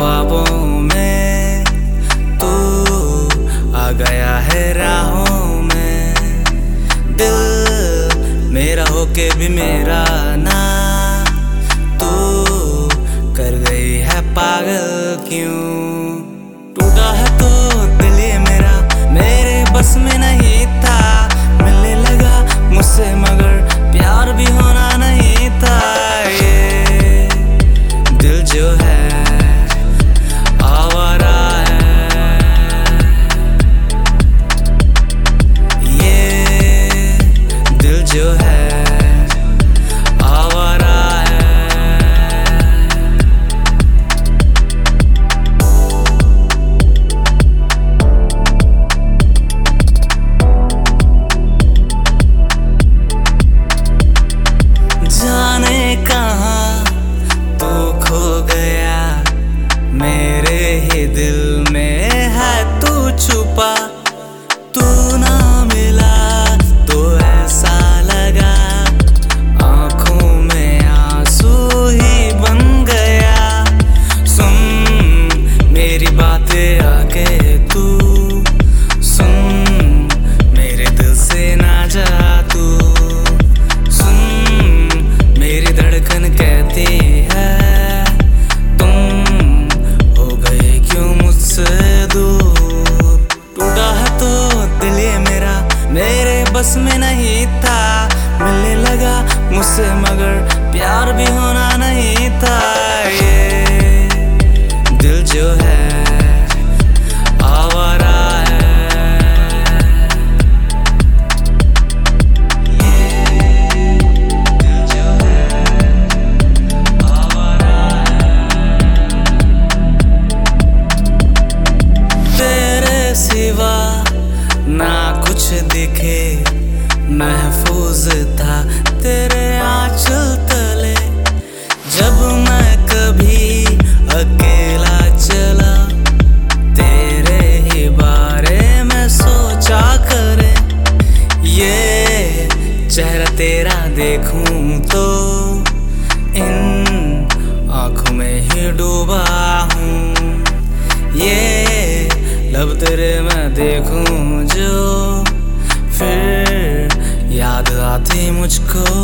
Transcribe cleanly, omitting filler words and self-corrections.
ख्वाबों में तू आ गया है राहों में। दिल मेरा होके भी मेरा ना तू कर गई है पागल क्यों। टूटा है तो दिल ये मेरा मेरे बस में नहीं था। मिलने लगा मुझसे मगर प्यार भी होना नहीं था। ये दिल जो है आवारा है, ये दिल जो है आवारा है। जाने कहाँ तू खो गया, मेरे ही दिल में है तू छुपा। तू ना मिला तो ऐसा लगा आँखों में आंसू ही बन गया। सुन मेरी बातें आके तू सुन, मेरे दिल से ना जा तू। सुन मेरी धड़कन कहती है मेरे बस में नहीं था। मिलने लगा मुझसे मगर प्यार भी होना नहीं था। ये दिल जो है आवारा है, ये दिल जो है आवारा है। तेरे सिवा ना कुछ दिखे, महफूज था तेरे आंचल तले। जब मैं कभी अकेला चला तेरे ही बारे में सोचा करे। ये चेहरा तेरा देखूं तो इन आँखों में ही डूबा हूँ। ये लब तेरे मैं देखूं जो फिर याद आती मुझको।